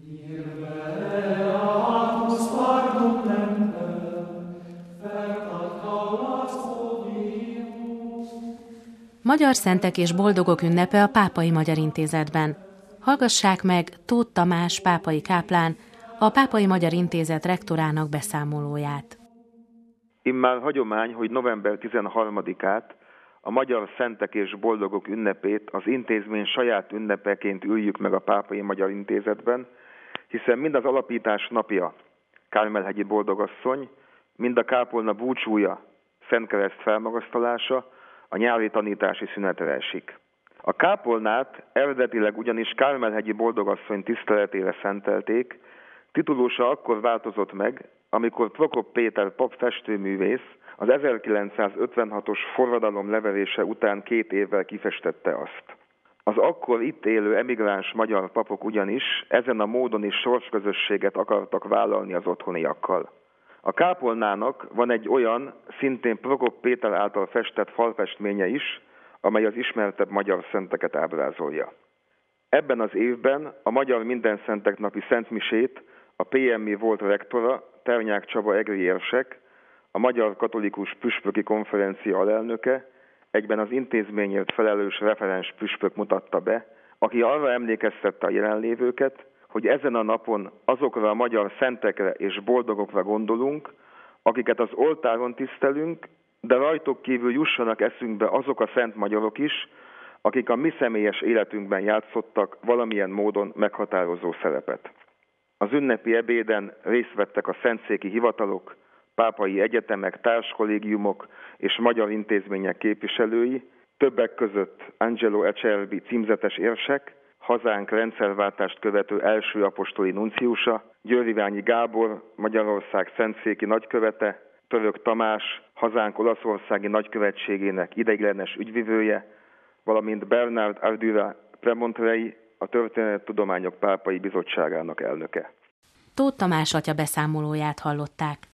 Magyar Szentek és Boldogok ünnepe a Pápai Magyar Intézetben. Hallgassák meg Tóth Tamás pápai káplán, a Pápai Magyar Intézet rektorának beszámolóját. Immár hagyomány, hogy november 13-át, a Magyar Szentek és Boldogok ünnepét az intézmény saját ünnepeként üljük meg a Pápai Magyar Intézetben, hiszen mind az alapítás napja, Kármel-hegyi Boldogasszony, mind a kápolna búcsúja, Szentkereszt felmagasztalása a nyári tanítási szünetre esik. A kápolnát eredetileg ugyanis Kármel-hegyi Boldogasszony tiszteletére szentelték, titulusa akkor változott meg, amikor Prokop Péter pap festőművész az 1956-os forradalom leverése után 2 évvel kifestette azt. Az akkor itt élő emigráns magyar papok ugyanis ezen a módon is sorsközösséget akartak vállalni az otthoniakkal. A kápolnának van egy olyan, szintén Prokop Péter által festett falfestménye is, amely az ismertebb magyar szenteket ábrázolja. Ebben az évben a Magyar Mindenszentek napi szentmisét a PMI volt rektora, Ternyák Csaba egri érsek, a Magyar Katolikus Püspöki Konferencia alelnöke, egyben az intézményért felelős referens püspök mutatta be, aki arra emlékeztette a jelenlévőket, hogy ezen a napon azokra a magyar szentekre és boldogokra gondolunk, akiket az oltáron tisztelünk, de rajtuk kívül jussanak eszünkbe azok a szent magyarok is, akik a mi személyes életünkben játszottak valamilyen módon meghatározó szerepet. Az ünnepi ebéden részt vettek a szentszéki hivatalok, pápai egyetemek, társkollégiumok és magyar intézmények képviselői, többek között Angelo Acerbi címzetes érsek, hazánk rendszerváltást követő első apostoli nunciusa, Győriványi Gábor, Magyarország szentszéki nagykövete, Török Tamás, hazánk olaszországi nagykövetségének ideiglenes ügyvivője, valamint Bernard Ardura Premontrei, a Történettudományok Pápai Bizottságának elnöke. Tóth Tamás atya beszámolóját hallották.